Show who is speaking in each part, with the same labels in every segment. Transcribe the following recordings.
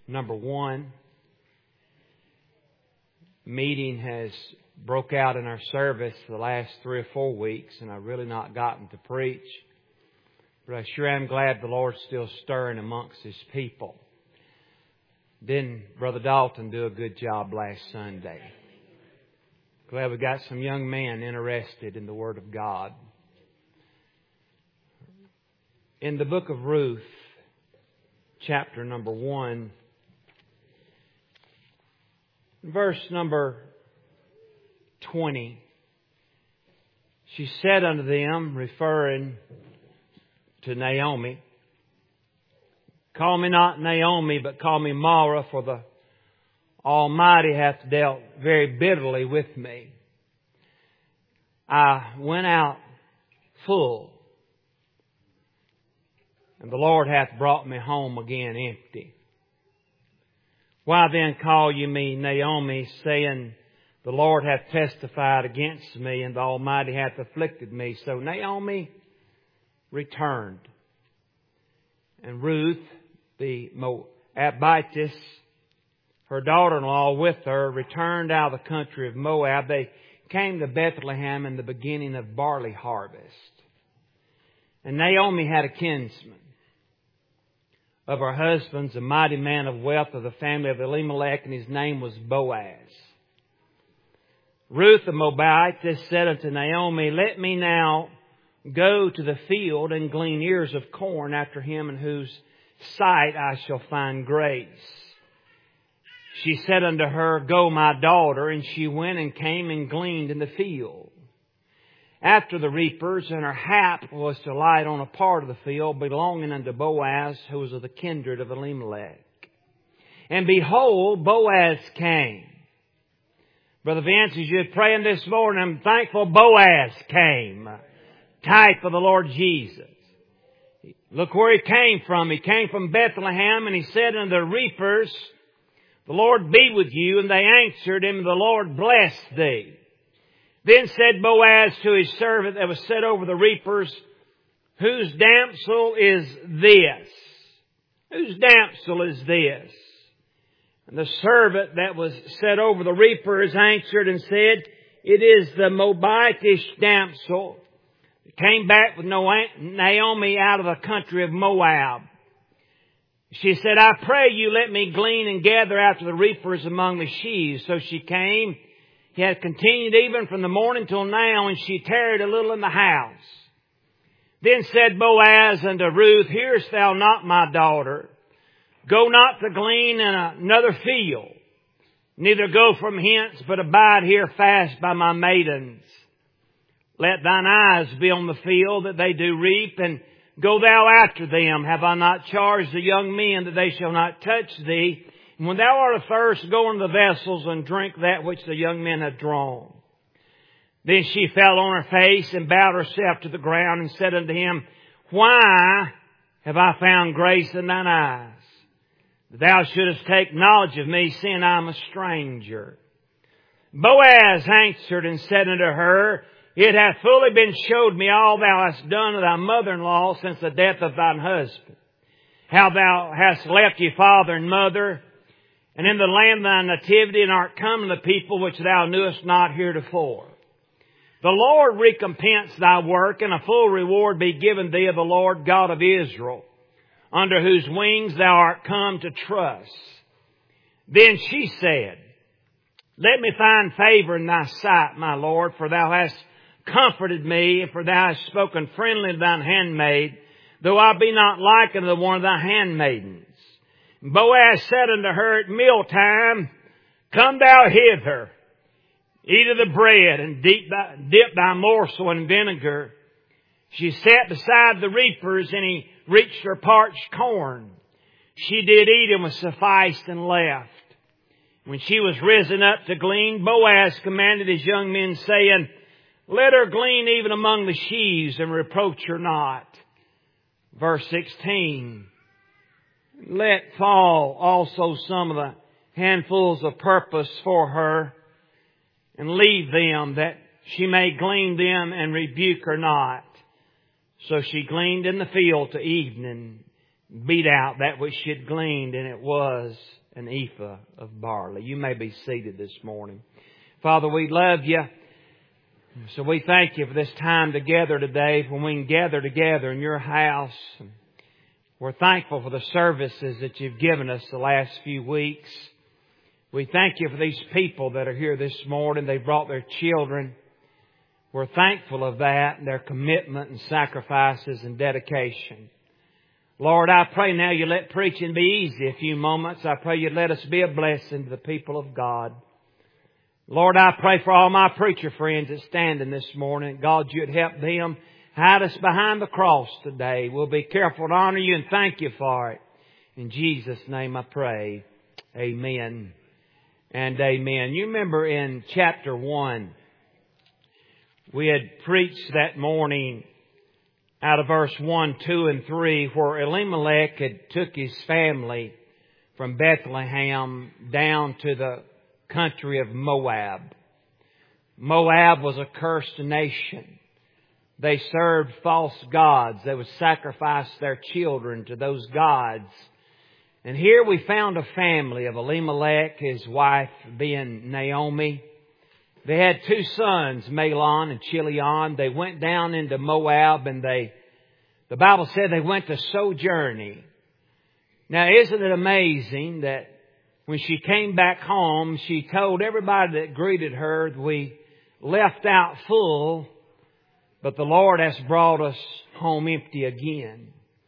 Speaker 1: number 1. Meeting has broke out in our service the last 3 or 4 weeks, and I've really not gotten to preach. But I sure am glad the Lord's still stirring amongst His people. Didn't Brother Dalton do a good job last Sunday? Glad we got some young men interested in the Word of God. In the book of Ruth, chapter number 1, verse number 20, she said unto them, referring to Naomi, "Call me not Naomi, but call me Mara, for the Almighty hath dealt very bitterly with me. I went out full, and the Lord hath brought me home again empty. Why then call ye me Naomi, saying, the Lord hath testified against me, and the Almighty hath afflicted me?" So Naomi returned. And Ruth, the Moabitess, her daughter-in-law with her, returned out of the country of Moab. They came to Bethlehem in the beginning of barley harvest. And Naomi had a kinsman of her husband's, a mighty man of wealth of the family of Elimelech, and his name was Boaz. Ruth the Moabitess said unto Naomi, "Let me now go to the field and glean ears of corn after him in whose sight I shall find grace." She said unto her, "Go, my daughter." And she went and came and gleaned in the field after the reapers, and her hap was to light on a part of the field belonging unto Boaz, who was of the kindred of Elimelech. And behold, Boaz came. Brother Vince, as you're praying this morning, I'm thankful Boaz came. Type of the Lord Jesus. Look where he came from. He came from Bethlehem, and he said unto the reapers, "The Lord be with you." And they answered him, "The Lord bless thee." Then said Boaz to his servant that was set over the reapers, "Whose damsel is this? Whose damsel is this?" And the servant that was set over the reapers answered and said, "It is the Moabitish damsel that came back with Naomi out of the country of Moab." She said, "I pray you, let me glean and gather after the reapers among the sheaves." So she came. He had continued even from the morning till now, and she tarried a little in the house. Then said Boaz unto Ruth, "Hearest thou not, my daughter? Go not to glean in another field, neither go from hence, but abide here fast by my maidens. Let thine eyes be on the field that they do reap, and go thou after them. Have I not charged the young men that they shall not touch thee? And when thou art athirst, go into the vessels and drink that which the young men have drawn." Then she fell on her face and bowed herself to the ground and said unto him, "Why have I found grace in thine eyes, that thou shouldest take knowledge of me, seeing I am a stranger?" Boaz answered and said unto her, "It hath fully been showed me all thou hast done to thy mother-in-law since the death of thine husband, how thou hast left your father and mother, and in the land of thy nativity, and art come to the people which thou knewest not heretofore. The Lord recompense thy work, and a full reward be given thee of the Lord God of Israel, under whose wings thou art come to trust." Then she said, "Let me find favor in thy sight, my Lord, for thou hast comforted me, and for thou hast spoken friendly to thine handmaid, though I be not like unto one of thy handmaidens." Boaz said unto her at mealtime, "Come thou hither, eat of the bread, and dip thy morsel in vinegar." She sat beside the reapers, and he reached her parched corn. She did eat, and was sufficed, and left. When she was risen up to glean, Boaz commanded his young men, saying, "Let her glean even among the sheaves, and reproach her not." Verse 16, "Let fall also some of the handfuls of purpose for her, and leave them, that she may glean them, and rebuke her not." So she gleaned in the field to evening. beat out that which she had gleaned, and it was an ephah of barley. You may be seated this morning. Father, we love You. So we thank You for this time together today, when we can gather together in Your house. We're thankful for the services that You've given us the last few weeks. We thank You for these people that are here this morning. They brought their children. We're thankful of that, and their commitment and sacrifices and dedication. Lord, I pray now You let preaching be easy a few moments. I pray You let us be a blessing to the people of God. Lord, I pray for all my preacher friends that standing this morning. God, You'd help them. Hide us behind the cross today. We'll be careful to honor You and thank You for it. In Jesus' name I pray. Amen and amen. You remember in chapter 1, we had preached that morning out of verse 1, 2, and 3, where Elimelech had took his family from Bethlehem down to the country of Moab. Moab was a cursed nation. They served false gods. They would sacrifice their children to those gods. And here we found a family of Elimelech, his wife being Naomi. They had two sons, Mahlon and Chilion. They went down into Moab, and the Bible said they went to sojourning. Now, isn't it amazing that when she came back home, she told everybody that greeted her, we left out full, but the Lord has brought us home empty again.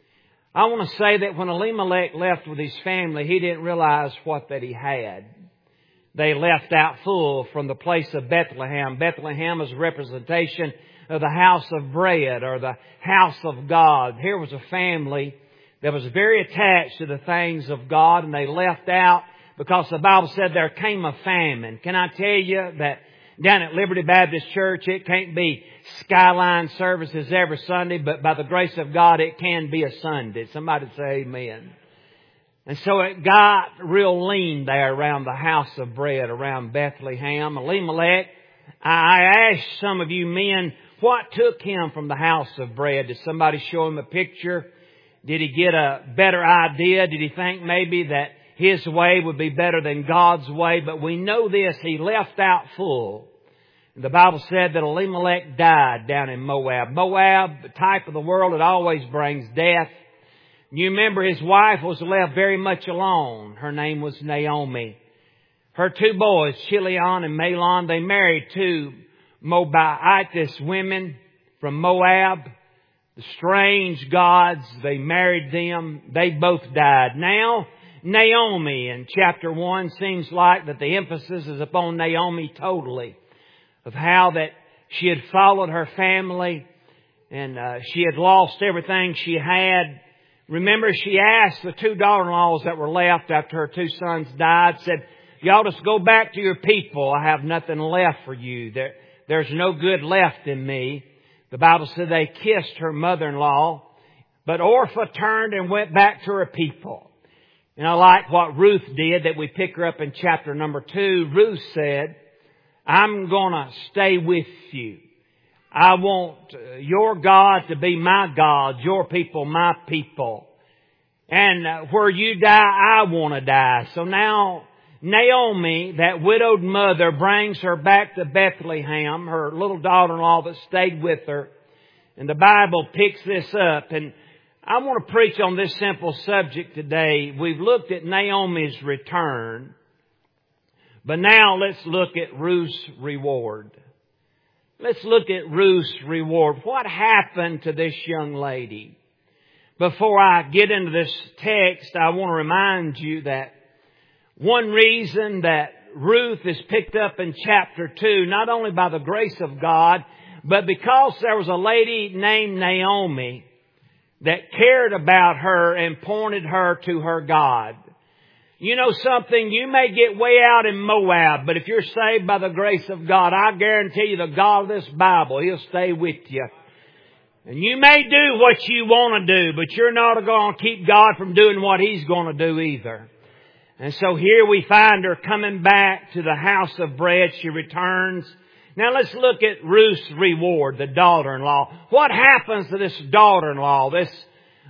Speaker 1: I want to say that when Elimelech left with his family, he didn't realize what that he had. They left out full from the place of Bethlehem. Bethlehem is a representation of the house of bread, or the house of God. Here was a family that was very attached to the things of God, and they left out because the Bible said there came a famine. Can I tell you that down at Liberty Baptist Church, it can't be skyline services every Sunday, but by the grace of God, it can be a Sunday. Somebody say amen. And so it got real lean there around the house of bread, around Bethlehem. Elimelech, I asked some of you men, what took him from the house of bread? Did somebody show him a picture? Did he get a better idea? Did he think maybe that his way would be better than God's way? But we know this, he left out full. The Bible said that Elimelech died down in Moab. Moab, the type of the world, it always brings death. You remember his wife was left very much alone. Her name was Naomi. Her two boys, Chilion and Mahlon, they married two Moabitess women from Moab. The strange gods, they married them. They both died. Now, Naomi in chapter 1 seems like that the emphasis is upon Naomi totally, of how that she had followed her family and she had lost everything she had. Remember, she asked the two daughter-in-laws that were left after her two sons died, said, y'all just go back to your people. I have nothing left for you. There's no good left in me. The Bible said they kissed her mother-in-law, but Orpah turned and went back to her people. And I like what Ruth did that we pick her up in chapter number 2. Ruth said, I'm going to stay with you. I want your God to be my God, your people my people. And where you die, I want to die. So now Naomi, that widowed mother, brings her back to Bethlehem, her little daughter-in-law that stayed with her. And the Bible picks this up. And I want to preach on this simple subject today. We've looked at Naomi's return. But now let's look at Ruth's reward. Let's look at Ruth's reward. What happened to this young lady? Before I get into this text, I want to remind you that one reason that Ruth is picked up in chapter 2, not only by the grace of God, but because there was a lady named Naomi that cared about her and pointed her to her God. You know something? You may get way out in Moab, but if you're saved by the grace of God, I guarantee you the God of this Bible, He'll stay with you. And you may do what you want to do, but you're not going to keep God from doing what He's going to do either. And so here we find her coming back to the house of bread. She returns. Now let's look at Ruth's reward, the daughter-in-law. What happens to this daughter-in-law, this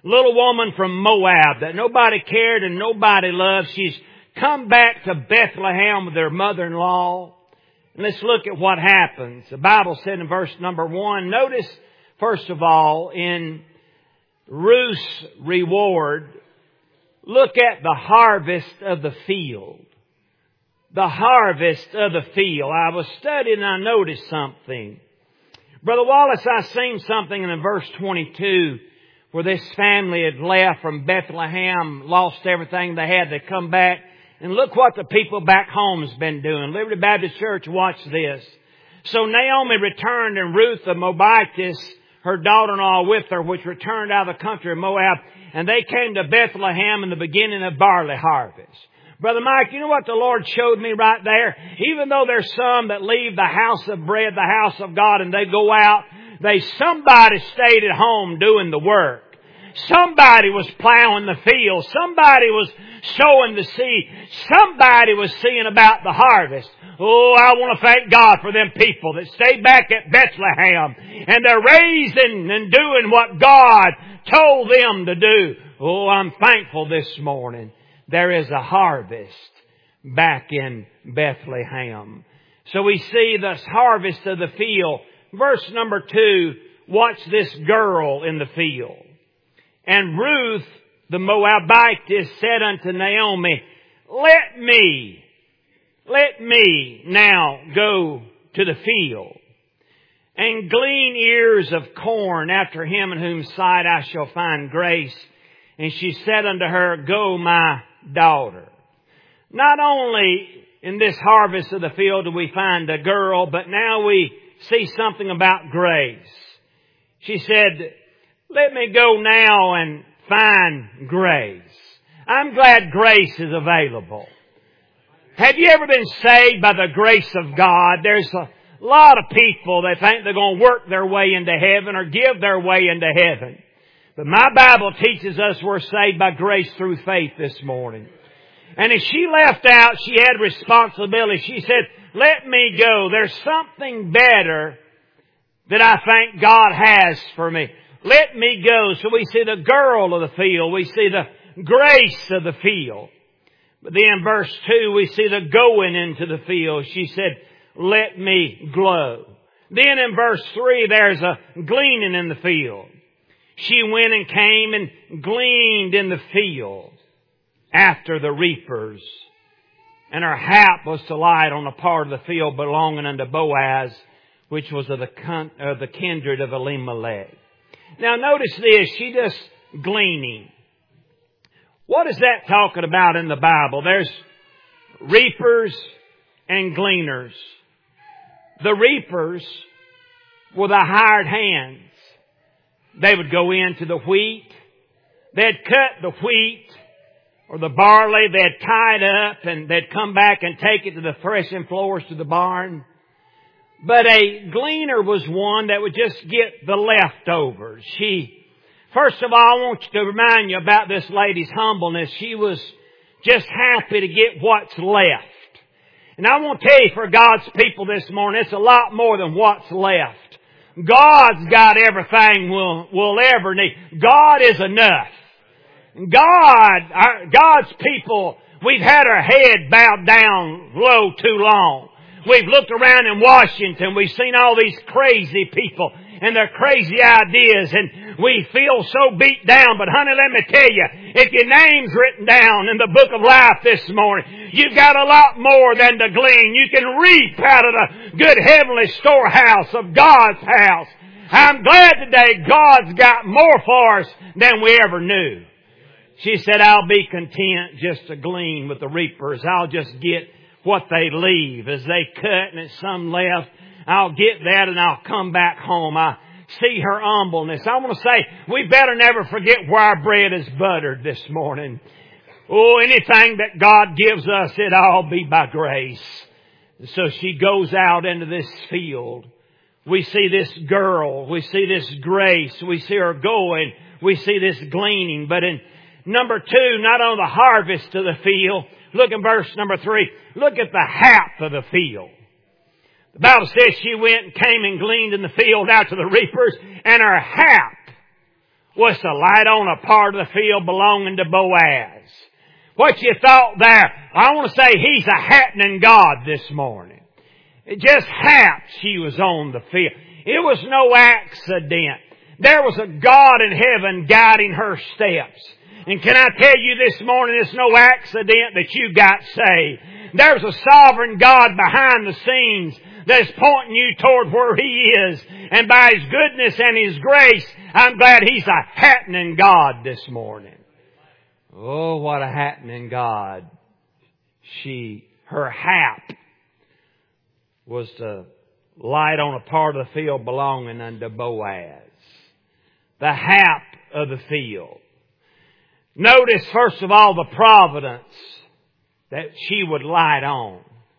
Speaker 1: Little woman from Moab that nobody cared and nobody loved. She's come back to Bethlehem with her mother-in-law. And let's look at what happens. The Bible said in verse number 1, notice, first of all, in Ruth's reward, look at the harvest of the field. The harvest of the field. I was studying and I noticed something. Brother Wallace, I seen something in verse 22 where this family had left from Bethlehem, lost everything they had. They come back. And look what the people back home has been doing. Liberty Baptist Church, watch this. So Naomi returned, and Ruth the Moabitess, her daughter-in-law with her, which returned out of the country of Moab, and they came to Bethlehem in the beginning of barley harvest. Brother Mike, you know what the Lord showed me right there? Even though there's some that leave the house of bread, the house of God, and they go out, somebody stayed at home doing the work. Somebody was plowing the field. Somebody was sowing the seed. Somebody was seeing about the harvest. Oh, I want to thank God for them people that stayed back at Bethlehem and they're raising and doing what God told them to do. Oh, I'm thankful this morning. There is a harvest back in Bethlehem. So we see this harvest of the field. Verse number 2, watch this girl in the field. And Ruth, the Moabitess, said unto Naomi, Let me now go to the field and glean ears of corn after him in whom sight I shall find grace. And she said unto her, Go, my daughter. Not only in this harvest of the field do we find a girl, but now we see something about grace. She said, Let me go now and find grace. I'm glad grace is available. Have you ever been saved by the grace of God? There's a lot of people that think they're going to work their way into heaven or give their way into heaven. But my Bible teaches us we're saved by grace through faith this morning. And as she left out, she had responsibility. She said, Let me go. There's something better that I think God has for me. Let me go. So we see the girl of the field. We see the grace of the field. But then in verse 2, we see the going into the field. She said, Let me go. Then in verse 3, there's a gleaning in the field. She went and came and gleaned in the field after the reapers. And her hap was to light on a part of the field belonging unto Boaz, which was of the kindred of Elimelech. Now notice this, she just gleaning. What is that talking about in the Bible? There's reapers and gleaners. The reapers were the hired hands. They would go into the wheat. They'd cut the wheat or the barley. They'd tie it up and they'd come back and take it to the threshing floors to the barn. But a gleaner was one that would just get the leftovers. First of all, I want to remind you about this lady's humbleness. She was just happy to get what's left. And I want to tell you, for God's people this morning, it's a lot more than what's left. God's got everything we'll ever need. God is enough. God's people, we've had our head bowed down low too long. We've looked around in Washington. We've seen all these crazy people and their crazy ideas, and we feel so beat down. But honey, let me tell you, if your name's written down in the book of life this morning, you've got a lot more than to glean. You can reap out of the good heavenly storehouse of God's house. I'm glad today God's got more for us than we ever knew. She said, I'll be content just to glean with the reapers. I'll just get what they leave. As they cut and it's some left, I'll get that and I'll come back home. I see her humbleness. I want to say, we better never forget where our bread is buttered this morning. Oh, anything that God gives us, it all be by grace. So she goes out into this field. We see this girl. We see this grace. We see her going. We see this gleaning. But in number 2, not on the harvest of the field. Look in verse number 3. Look at the hap of the field. The Bible says she went and came and gleaned in the field out to the reapers, and her hap was to light on a part of the field belonging to Boaz. What you thought there? I want to say He's a happening God this morning. It just happened she was on the field. It was no accident. There was a God in heaven guiding her steps. And can I tell you this morning, it's no accident that you got saved. There's a sovereign God behind the scenes that's pointing you toward where He is. And by His goodness and His grace, I'm glad He's a happening God this morning. Oh, what a happening God. Her hap was to light on a part of the field belonging unto Boaz. The hap of the field. Notice, first of all, the providence that she would light on.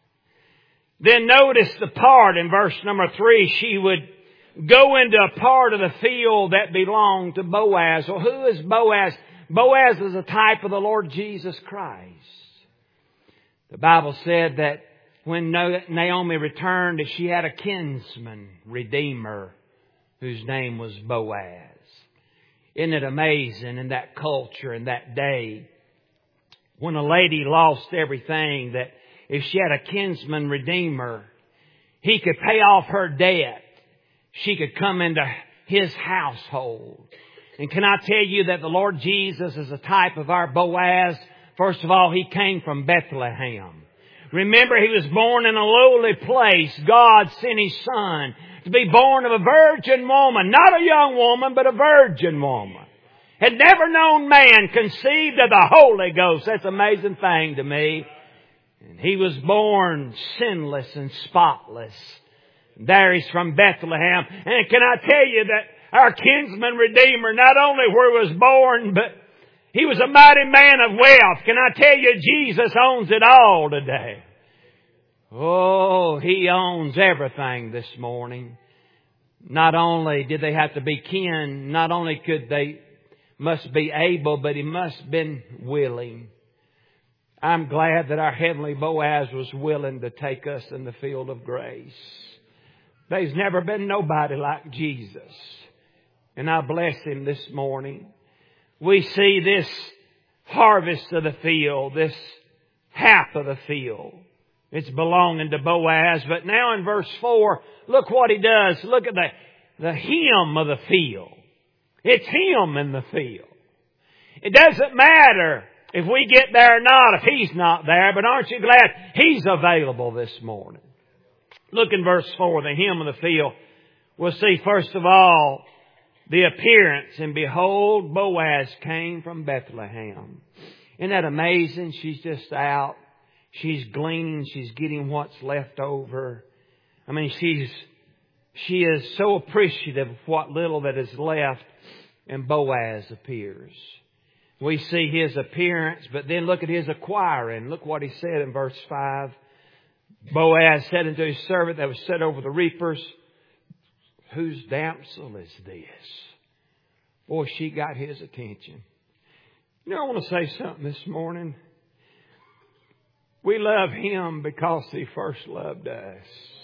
Speaker 1: Then notice the part in verse number 3. She would go into a part of the field that belonged to Boaz. Well, who is Boaz? Boaz is a type of the Lord Jesus Christ. The Bible said that when Naomi returned, that she had a kinsman, redeemer, whose name was Boaz. Isn't it amazing in that culture, in that day, when a lady lost everything, that if she had a kinsman redeemer, he could pay off her debt. She could come into his household. And can I tell you that the Lord Jesus is a type of our Boaz? First of all, He came from Bethlehem. Remember, He was born in a lowly place. God sent His Son to be born of a virgin woman. Not a young woman, but a virgin woman. Had never known man, conceived of the Holy Ghost. That's an amazing thing to me. And He was born sinless and spotless. There He's from Bethlehem. And can I tell you that our kinsman redeemer, not only where He was born, but He was a mighty man of wealth. Can I tell you, Jesus owns it all today. Oh, He owns everything this morning. Not only did they have to be kin, not only must be able, but He must have been willing. I'm glad that our heavenly Boaz was willing to take us in the field of grace. There's never been nobody like Jesus. And I bless Him this morning. We see this harvest of the field, this half of the field. It's belonging to Boaz. But now in verse 4, look what he does. Look at the him of the field. It's him in the field. It doesn't matter if we get there or not, if he's not there. But aren't you glad he's available this morning? Look in verse 4, the him of the field. We'll see first of all the appearance. And behold, Boaz came from Bethlehem. Isn't that amazing? She's just out. She's gleaning. She's getting what's left over. I mean, she is so appreciative of what little that is left. And Boaz appears. We see his appearance, but then look at his acquiring. Look what he said in verse 5. Boaz said unto his servant that was set over the reapers, whose damsel is this? Boy, she got his attention. You know, I want to say something this morning. We love Him because He first loved us.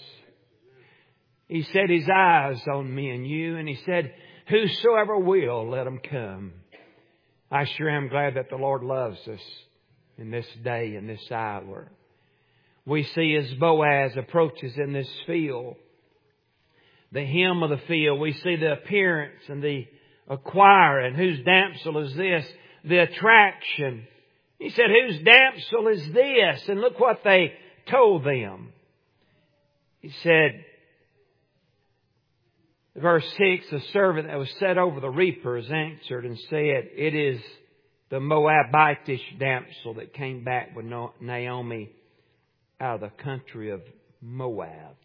Speaker 1: He set His eyes on me and you, and He said, whosoever will, let him come. I sure am glad that the Lord loves us in this day, in this hour. We see as Boaz approaches in this field, the him of the field, we see the appearance and the acquiring. Whose damsel is this? The attraction. He said, whose damsel is this? And look what they told them. He said, verse 6, the servant that was set over the reapers answered and said, it is the Moabitish damsel that came back with Naomi out of the country of Moab.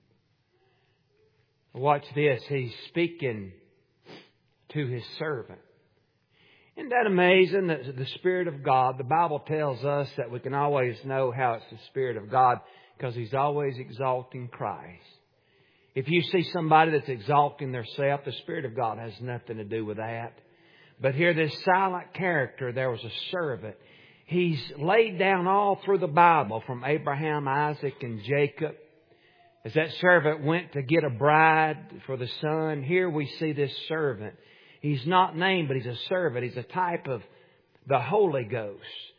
Speaker 1: Watch this. He's speaking to his servant. Isn't that amazing that the Spirit of God, the Bible tells us that we can always know how it's the Spirit of God because He's always exalting Christ. If you see somebody that's exalting themselves, the Spirit of God has nothing to do with that. But here, this silent character, there was a servant. He's laid down all through the Bible from Abraham, Isaac, and Jacob. As that servant went to get a bride for the son, here we see this servant. He's not named, but He's a servant. He's a type of the Holy Ghost.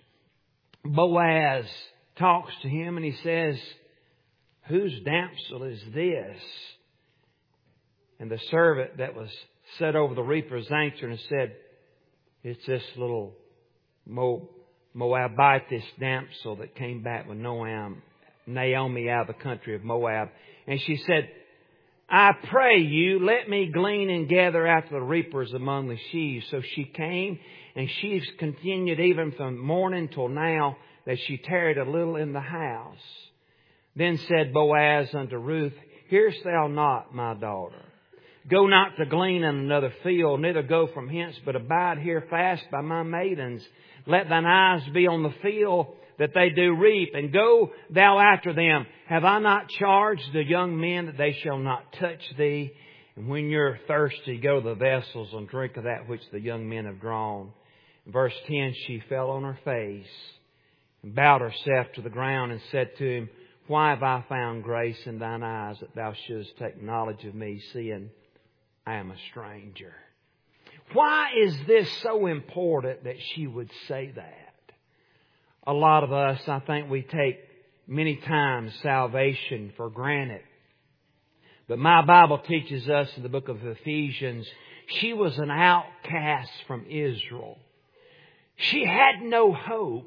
Speaker 1: Boaz talks to him and he says, "Whose damsel is this?" And the servant that was set over the reapers answered and said, "It's this little Moabitess damsel that came back with Naomi out of the country of Moab." And she said, "I pray you, let me glean and gather after the reapers among the sheaves." So she came, and she's continued even from morning till now, that she tarried a little in the house. Then said Boaz unto Ruth, "Hearest thou not, my daughter? Go not to glean in another field, neither go from hence, but abide here fast by my maidens. Let thine eyes be on the field that they do reap, and go thou after them. Have I not charged the young men that they shall not touch thee? And when you're thirsty, go to the vessels and drink of that which the young men have drawn." In verse 10, she fell on her face and bowed herself to the ground and said to him, "Why have I found grace in thine eyes, that thou shouldest take knowledge of me, seeing I am a stranger?" Why is this so important that she would say that? A lot of us, I think we take many times salvation for granted. But my Bible teaches us in the book of Ephesians, she was an outcast from Israel. She had no hope.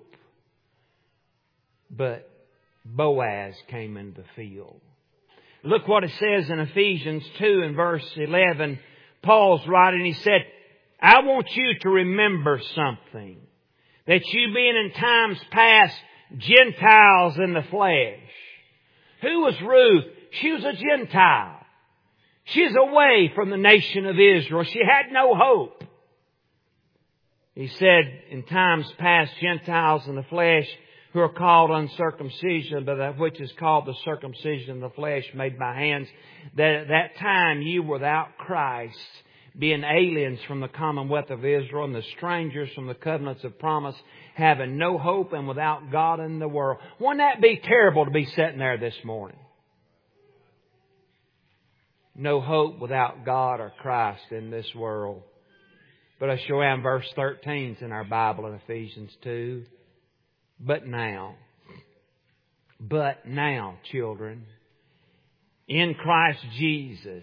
Speaker 1: But Boaz came into the field. Look what it says in Ephesians 2 and verse 11. Paul's writing, he said, "I want you to remember something. That you being in times past Gentiles in the flesh." Who was Ruth? She was a Gentile. She's away from the nation of Israel. She had no hope. He said, in times past Gentiles in the flesh, who are called uncircumcision, but that which is called the circumcision of the flesh made by hands, that at that time you were without Christ, being aliens from the commonwealth of Israel and the strangers from the covenants of promise, having no hope and without God in the world. Wouldn't that be terrible to be sitting there this morning? No hope without God or Christ in this world. But I show you in verse 13 in our Bible in Ephesians 2. But now, children, in Christ Jesus,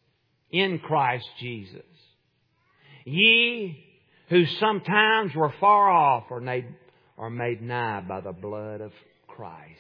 Speaker 1: ye who sometimes were far off are made nigh by the blood of Christ.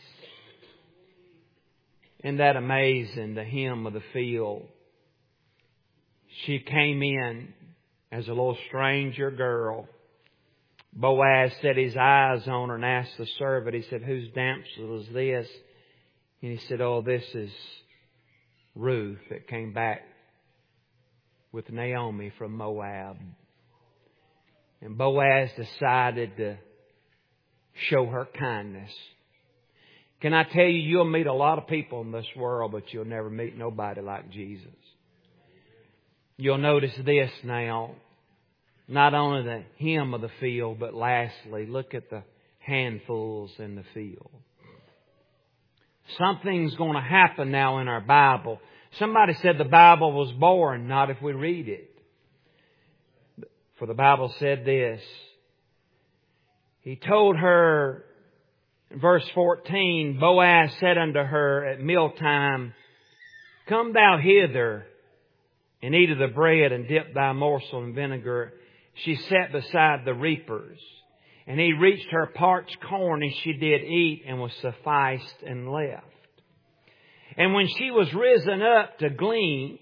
Speaker 1: Isn't that amazing? The hymn of the field. She came in as a little stranger girl. Boaz set his eyes on her and asked the servant, he said, "Whose damsel is this?" And he said, "Oh, this is Ruth that came back with Naomi from Moab." And Boaz decided to show her kindness. Can I tell you, you'll meet a lot of people in this world, but you'll never meet nobody like Jesus. You'll notice this now. Not only the hymn of the field, but lastly, look at the handfuls in the field. Something's going to happen now in our Bible. Somebody said the Bible was boring. Not if we read it. For the Bible said this. He told her, in verse 14, Boaz said unto her at mealtime, "Come thou hither and eat of the bread and dip thy morsel in vinegar." She sat beside the reapers, and he reached her parched corn, and she did eat, and was sufficed and left. And when she was risen up to glean,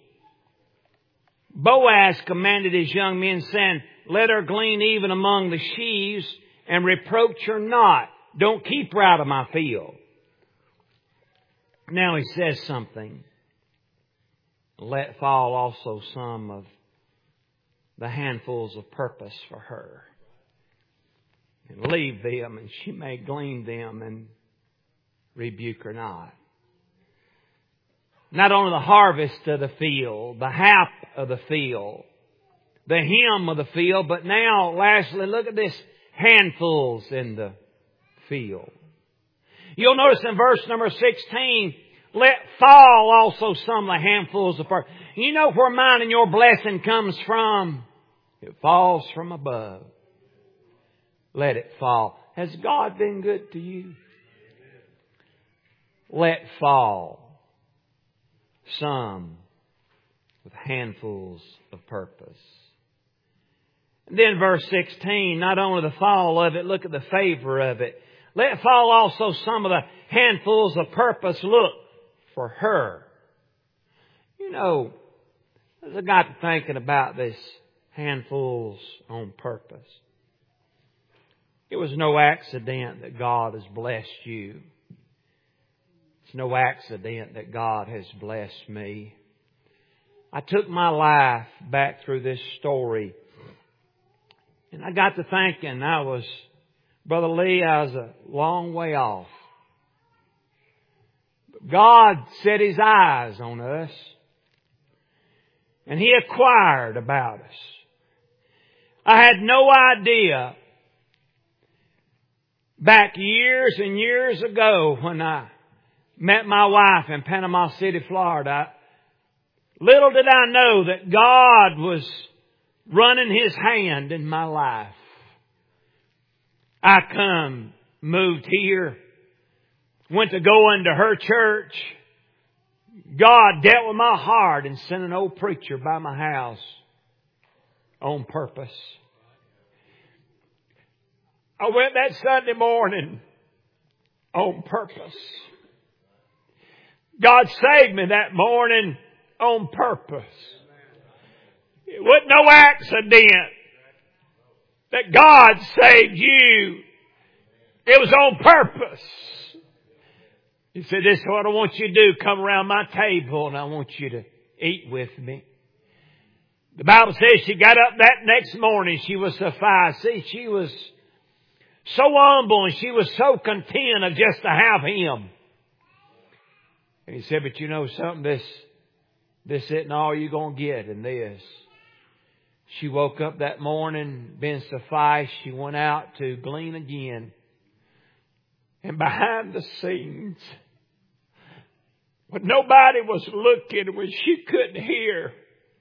Speaker 1: Boaz commanded his young men, saying, "Let her glean even among the sheaves, and reproach her not. Don't keep her out of my field." Now he says something. "Let fall also some of the handfuls of purpose for her, and leave them, and she may glean them, and rebuke her not." Not only the harvest of the field, the hap of the field, the hymn of the field, but now, lastly, look at this, handfuls in the field. You'll notice in verse number 16, "Let fall also some of the handfuls of purpose." You know where mine and your blessing comes from? It falls from above. Let it fall. Has God been good to you? Let fall some with handfuls of purpose. And then verse 16, not only the fall of it, look at the favor of it. Let fall also some of the handfuls of purpose. Look for her. You know, as I got to thinking about this handfuls on purpose, it was no accident that God has blessed you. It's no accident that God has blessed me. I took my life back through this story, and I got to thinking Brother Lee, I was a long way off. But God set His eyes on us, and He inquired about us. I had no idea back years and years ago when I met my wife in Panama City, Florida. Little did I know that God was running His hand in my life. I moved here, went to go into her church. God dealt with my heart and sent an old preacher by my house on purpose. I went that Sunday morning on purpose. God saved me that morning on purpose. It wasn't no accident that God saved you. It was on purpose. He said, this is what I want you to do. Come around my table and I want you to eat with me. The Bible says she got up that next morning. She was sufficed. See, she was so humble and she was so content of just to have Him. And he said, but you know something, this isn't all you're going to get in this. She woke up that morning, been sufficed. She went out to glean again. And behind the scenes, when nobody was looking, when she couldn't hear,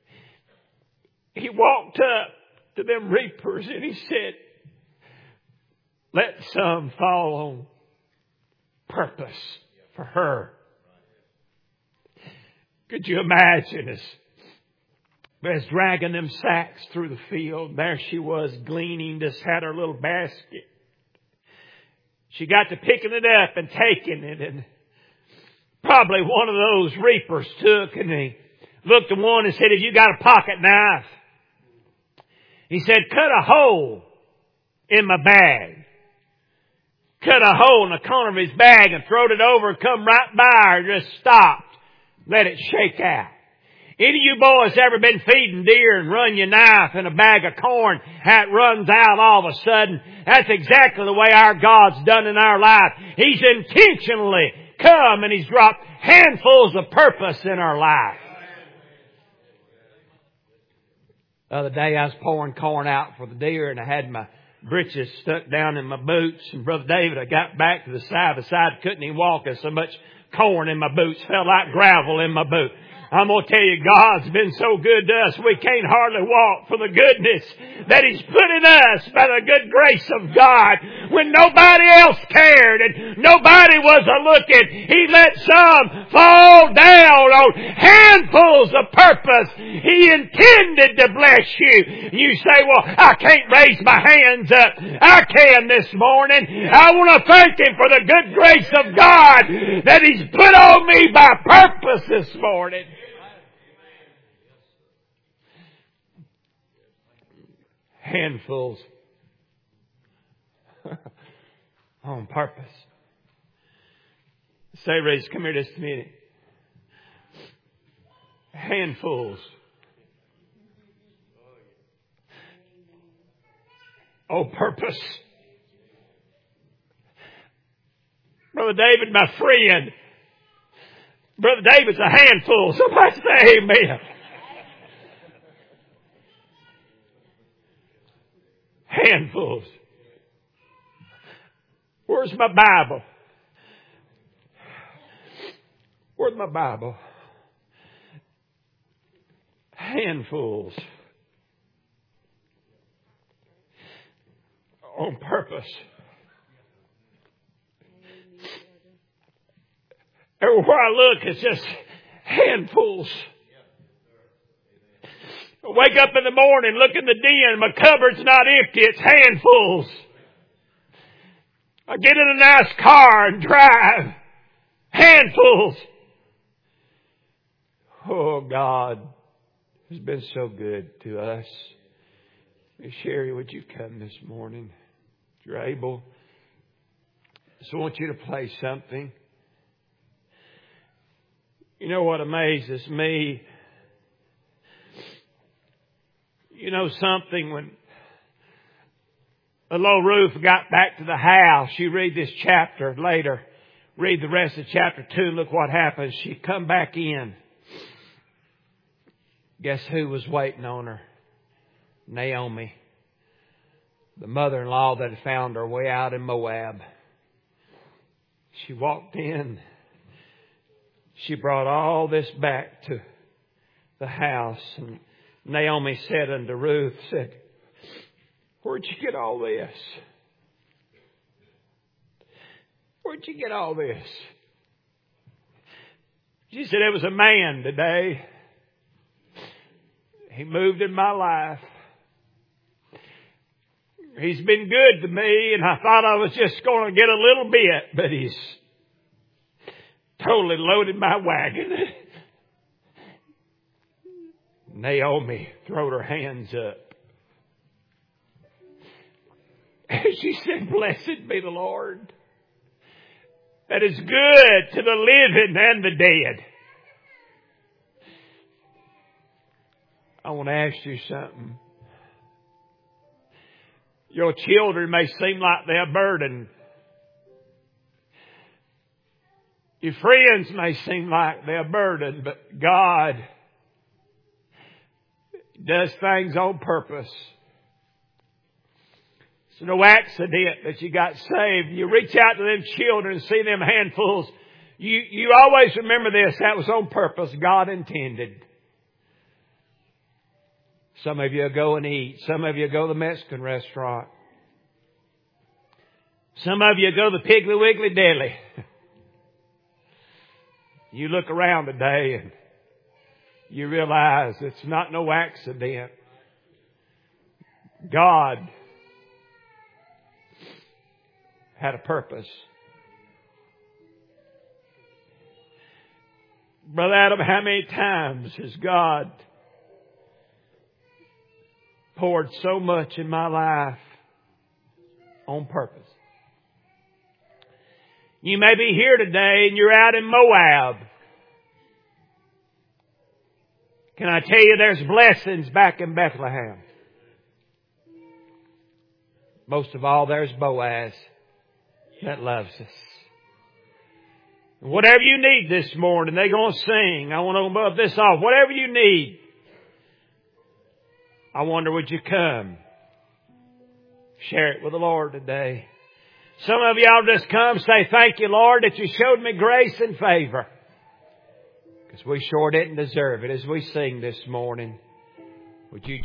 Speaker 1: He walked up to them reapers and He said, let some fall on purpose for her. Could you imagine as dragging them sacks through the field, there she was gleaning, just had her little basket. She got to picking it up and taking it, and probably one of those reapers took and he looked at one and said, have you got a pocket knife? He said, cut a hole in my bag. Cut a hole in the corner of his bag and throwed it over and come right by her, just stopped. Let it shake out. Any of you boys ever been feeding deer and run your knife in a bag of corn, how it runs out all of a sudden? That's exactly the way our God's done in our life. He's intentionally come and He's dropped handfuls of purpose in our life. The other day I was pouring corn out for the deer and I had my britches stuck down in my boots. And Brother David, I got back to the side. Couldn't even walk. There's so much corn in my boots. Felt like gravel in my boot. I'm going to tell you, God's been so good to us, we can't hardly walk for the goodness that He's put in us by the good grace of God. When nobody else cared and nobody was a-looking, He let some fall down on handfuls of purpose. He intended to bless you. You say, well, I can't raise my hands up. I can this morning. I want to thank Him for the good grace of God that He's put on me by purpose this morning. Handfuls on purpose. Say, Rage, come here just a minute. Handfuls on purpose. Brother David, my friend. Brother David's a handful. Somebody say amen. Handfuls. Where's my Bible? Where's my Bible? Handfuls on purpose. Everywhere I look, it's just handfuls. I wake up in the morning, look in the den, my cupboard's not empty, it's handfuls. I get in a nice car and drive, handfuls. Oh, God has been so good to us. Miss Sherry, would you come this morning? If you're able. So I want you to play something. You know what amazes me? You know something, when little Ruth got back to the house, you read this chapter later, read the rest of chapter 2, look what happens. She come back in. Guess who was waiting on her? Naomi, the mother-in-law that had found her way out in Moab. She walked in. She brought all this back to the house. And Naomi said unto Ruth, said, where'd you get all this? Where'd you get all this? She said, it was a man today. He moved in my life. He's been good to me, and I thought I was just going to get a little bit, but he's totally loaded my wagon. Naomi throwed her hands up. And she said, blessed be the Lord that is good to the living and the dead. I want to ask you something. Your children may seem like they're a burden. Your friends may seem like they're a burden, but God does things on purpose. It's no accident that you got saved. You reach out to them children and see them handfuls. You always remember this. That was on purpose. God intended. Some of you go and eat. Some of you go to the Mexican restaurant. Some of you go to the Piggly Wiggly Deli. You look around today and you realize it's not no accident. God had a purpose. Brother Adam, how many times has God poured so much in my life on purpose? You may be here today and you're out in Moab. Can I tell you there's blessings back in Bethlehem? Most of all, there's Boaz that loves us. Whatever you need this morning, they're going to sing. I want to move this off. Whatever you need, I wonder, would you come? Share it with the Lord today. Some of y'all just come, say, thank you, Lord, that you showed me grace and favor. Because we sure didn't deserve it as we sing this morning. Would you